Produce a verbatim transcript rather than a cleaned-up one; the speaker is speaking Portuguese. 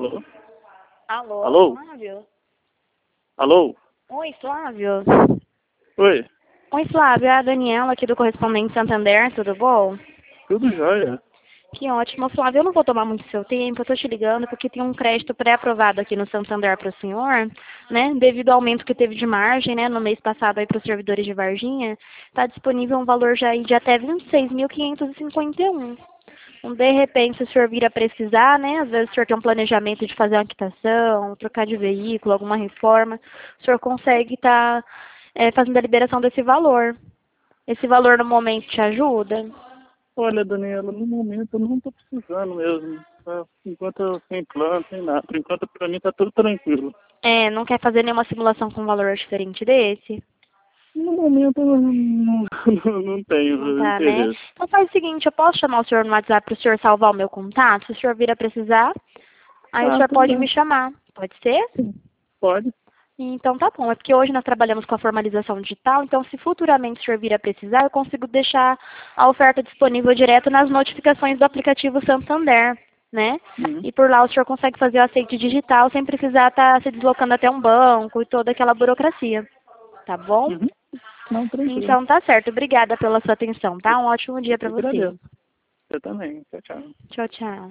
Alô? Alô, Alô? Flávio? Alô? Oi, Flávio. Oi? Oi, Flávio, é a Daniela aqui do Correspondente Santander, tudo bom? Tudo jóia? Que ótimo, Flávio. Eu não vou tomar muito seu tempo, eu tô te ligando porque tem um crédito pré-aprovado aqui no Santander para o senhor, né? Devido ao aumento que teve de margem, né, no mês passado aí para os servidores de Varginha, está disponível um valor já aí de até vinte e seis mil quinhentos e cinquenta e um. Então, de repente, se o senhor vir a precisar, né? Às vezes o senhor tem um planejamento de fazer uma quitação, trocar de veículo, alguma reforma, o senhor consegue estar fazendo a liberação desse valor. Esse valor no momento te ajuda? Olha, Daniela, no momento eu não estou precisando mesmo. Tá? Enquanto eu sem plano, sem nada. Por enquanto, para mim, tá tudo tranquilo. É, não quer fazer nenhuma simulação com um valor diferente desse? No momento, eu não, não, não, não Não tenho tá, né? interesse. Então faz o seguinte, eu posso chamar o senhor no WhatsApp para o senhor salvar o meu contato? Se o senhor vir a precisar, aí o Ah, senhor tudo pode bem. me chamar. Pode ser? Sim, pode. Então tá bom, é porque hoje nós trabalhamos com a formalização digital, então se futuramente o senhor vir a precisar, eu consigo deixar a oferta disponível direto nas notificações do aplicativo Santander, né? Uhum. E por lá o senhor consegue fazer o aceite digital sem precisar estar se deslocando até um banco e toda aquela burocracia, tá bom? Uhum. Não, tranquilo. Então tá certo, obrigada pela sua atenção, tá? Um ótimo dia Eu para que você. agradeço. Eu também. Tchau, tchau. Tchau, tchau.